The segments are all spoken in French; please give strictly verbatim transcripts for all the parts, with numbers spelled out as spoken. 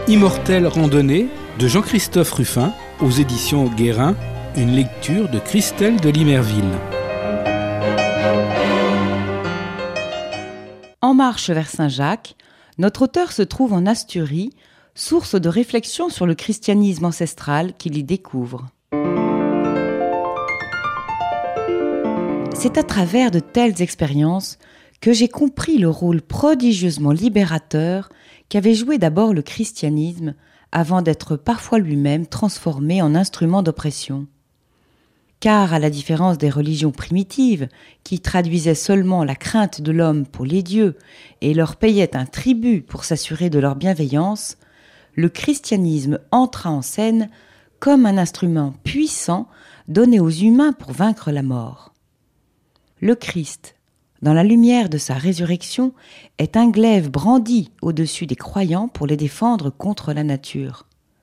Immortelle randonnée de Jean-Christophe Ruffin aux éditions Guérin, une lecture de Christelle de Limerville. En marche vers Saint-Jacques, notre auteur se trouve en Asturie, source de réflexion sur le christianisme ancestral qu'il y découvre. C'est à travers de telles expériences que j'ai compris le rôle prodigieusement libérateur qu'avait joué d'abord le christianisme avant d'être parfois lui-même transformé en instrument d'oppression. Car, à la différence des religions primitives, qui traduisaient seulement la crainte de l'homme pour les dieux et leur payaient un tribut pour s'assurer de leur bienveillance, le christianisme entra en scène comme un instrument puissant donné aux humains pour vaincre la mort. Le Christ, dans la lumière de sa résurrection, est un glaive brandi au-dessus des croyants pour les défendre contre la nature.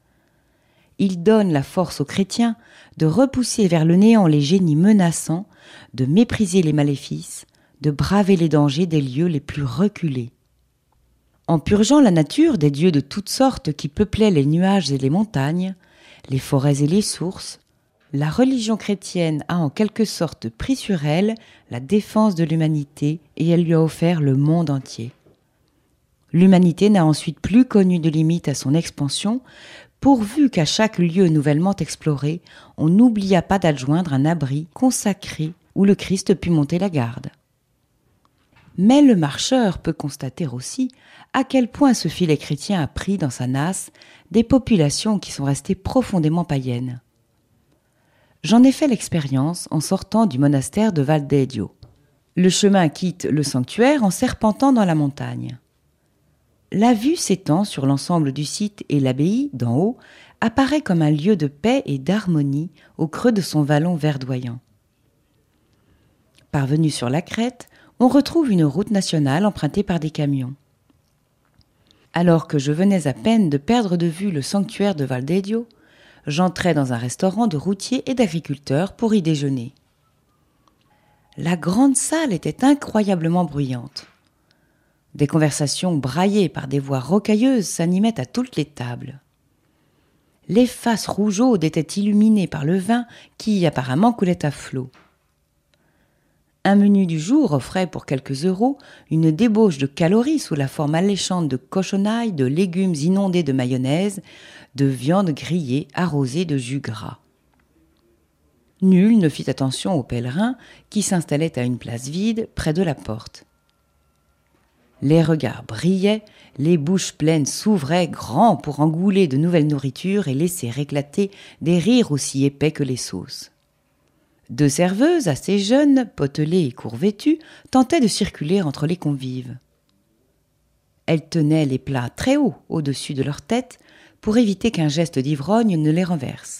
Il donne la force aux chrétiens de repousser vers le néant les génies menaçants, de mépriser les maléfices, de braver les dangers des lieux les plus reculés. En purgeant la nature des dieux de toutes sortes qui peuplaient les nuages et les montagnes, les forêts et les sources, la religion chrétienne a en quelque sorte pris sur elle la défense de l'humanité et elle lui a offert le monde entier. L'humanité n'a ensuite plus connu de limite à son expansion, pourvu qu'à chaque lieu nouvellement exploré, on n'oublia pas d'adjoindre un abri consacré où le Christ put monter la garde. Mais le marcheur peut constater aussi à quel point ce filet chrétien a pris dans sa nasse des populations qui sont restées profondément païennes. J'en ai fait l'expérience en sortant du monastère de Valdedio. Le chemin quitte le sanctuaire en serpentant dans la montagne. La vue s'étend sur l'ensemble du site et l'abbaye, d'en haut, apparaît comme un lieu de paix et d'harmonie au creux de son vallon verdoyant. Parvenu sur la crête, on retrouve une route nationale empruntée par des camions. Alors que je venais à peine de perdre de vue le sanctuaire de Valdedio, j'entrais dans un restaurant de routiers et d'agriculteurs pour y déjeuner. La grande salle était incroyablement bruyante. Des conversations braillées par des voix rocailleuses s'animaient à toutes les tables. Les faces rougeaudes étaient illuminées par le vin qui apparemment coulait à flots. Un menu du jour offrait pour quelques euros une débauche de calories sous la forme alléchante de cochonailles, de légumes inondés de mayonnaise, de viande grillée arrosée de jus gras. Nul ne fit attention aux pèlerins qui s'installaient à une place vide près de la porte. Les regards brillaient, les bouches pleines s'ouvraient grands pour engouler de nouvelles nourritures et laisser éclater des rires aussi épais que les sauces. Deux serveuses, assez jeunes, potelées et court-vêtues, tentaient de circuler entre les convives. Elles tenaient les plats très haut au-dessus de leur tête pour éviter qu'un geste d'ivrogne ne les renverse.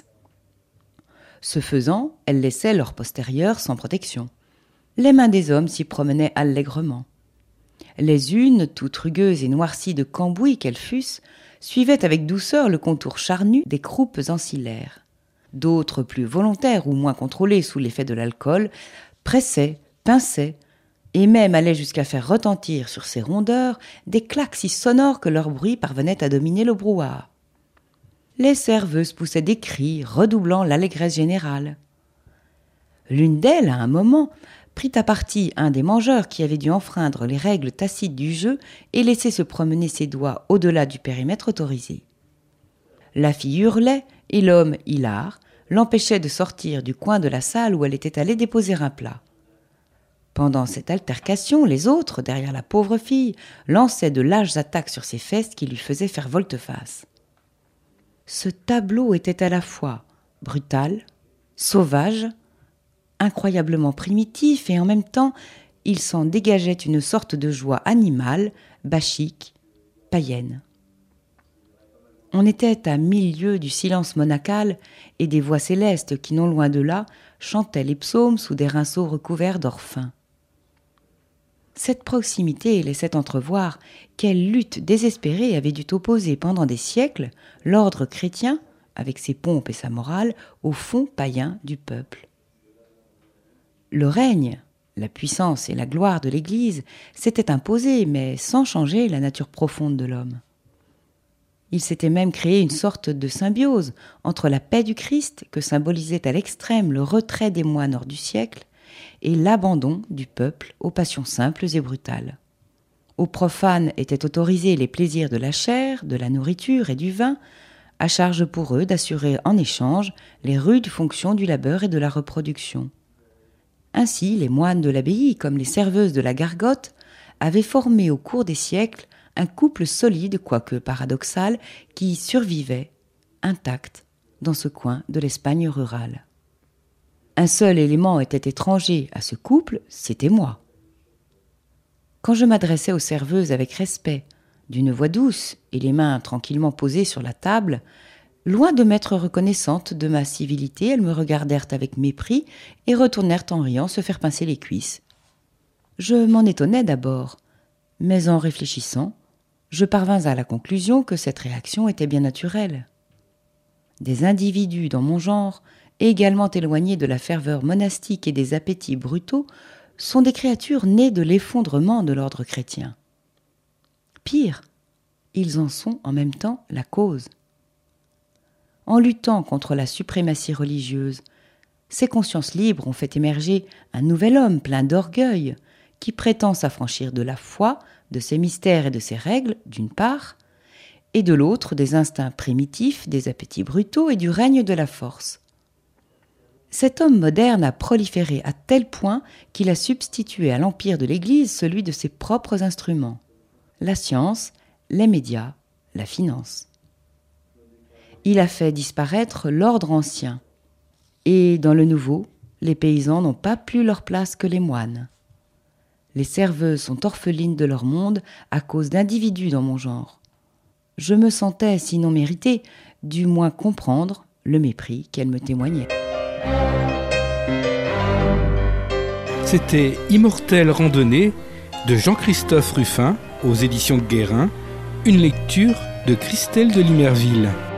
Ce faisant, elles laissaient leur postérieur sans protection. Les mains des hommes s'y promenaient allègrement. Les unes, toutes rugueuses et noircies de cambouis qu'elles fussent, suivaient avec douceur le contour charnu des croupes ancillaires. D'autres, plus volontaires ou moins contrôlées sous l'effet de l'alcool, pressaient, pinçaient, et même allaient jusqu'à faire retentir sur ces rondeurs des claques si sonores que leur bruit parvenait à dominer le brouhaha. Les serveuses poussaient des cris, redoublant l'allégresse générale. L'une d'elles, à un moment, prit à partie un des mangeurs qui avait dû enfreindre les règles tacites du jeu et laisser se promener ses doigts au-delà du périmètre autorisé. La fille hurlait et l'homme, hilar, l'empêchait de sortir du coin de la salle où elle était allée déposer un plat. Pendant cette altercation, les autres, derrière la pauvre fille, lançaient de lâches attaques sur ses fesses qui lui faisaient faire volte-face. Ce tableau était à la fois brutal, sauvage, incroyablement primitif et en même temps, il s'en dégageait une sorte de joie animale, bachique, païenne. On était à mille lieues du silence monacal et des voix célestes qui, non loin de là, chantaient les psaumes sous des rinceaux recouverts d'or fin. Cette proximité laissait entrevoir quelle lutte désespérée avait dû opposer pendant des siècles l'ordre chrétien, avec ses pompes et sa morale, au fond païen du peuple. Le règne, la puissance et la gloire de l'Église s'étaient imposés, mais sans changer la nature profonde de l'homme. Il s'était même créé une sorte de symbiose entre la paix du Christ, que symbolisait à l'extrême le retrait des moines hors du siècle, et l'abandon du peuple aux passions simples et brutales. Aux profanes étaient autorisés les plaisirs de la chair, de la nourriture et du vin, à charge pour eux d'assurer en échange les rudes fonctions du labeur et de la reproduction. Ainsi, les moines de l'abbaye, comme les serveuses de la Gargote, avaient formé au cours des siècles un couple solide, quoique paradoxal, qui survivait, intact, dans ce coin de l'Espagne rurale. Un seul élément était étranger à ce couple, c'était moi. Quand je m'adressais aux serveuses avec respect, d'une voix douce et les mains tranquillement posées sur la table, loin de m'être reconnaissantes de ma civilité, elles me regardèrent avec mépris et retournèrent en riant se faire pincer les cuisses. Je m'en étonnais d'abord, mais en réfléchissant, je parvins à la conclusion que cette réaction était bien naturelle. Des individus dans mon genre, également éloignés de la ferveur monastique et des appétits brutaux, sont des créatures nées de l'effondrement de l'ordre chrétien. Pire, ils en sont en même temps la cause. En luttant contre la suprématie religieuse, ces consciences libres ont fait émerger un nouvel homme plein d'orgueil, qui prétend s'affranchir de la foi, de ses mystères et de ses règles, d'une part, et de l'autre des instincts primitifs, des appétits brutaux et du règne de la force. Cet homme moderne a proliféré à tel point qu'il a substitué à l'empire de l'Église celui de ses propres instruments, la science, les médias, la finance. Il a fait disparaître l'ordre ancien, et dans le nouveau, les paysans n'ont pas plus leur place que les moines. Les serveuses sont orphelines de leur monde à cause d'individus dans mon genre. Je me sentais, sinon mériter, du moins comprendre le mépris qu'elles me témoignaient. C'était Immortelle randonnée de Jean-Christophe Ruffin aux éditions Guérin, une lecture de Christelle de Limerville.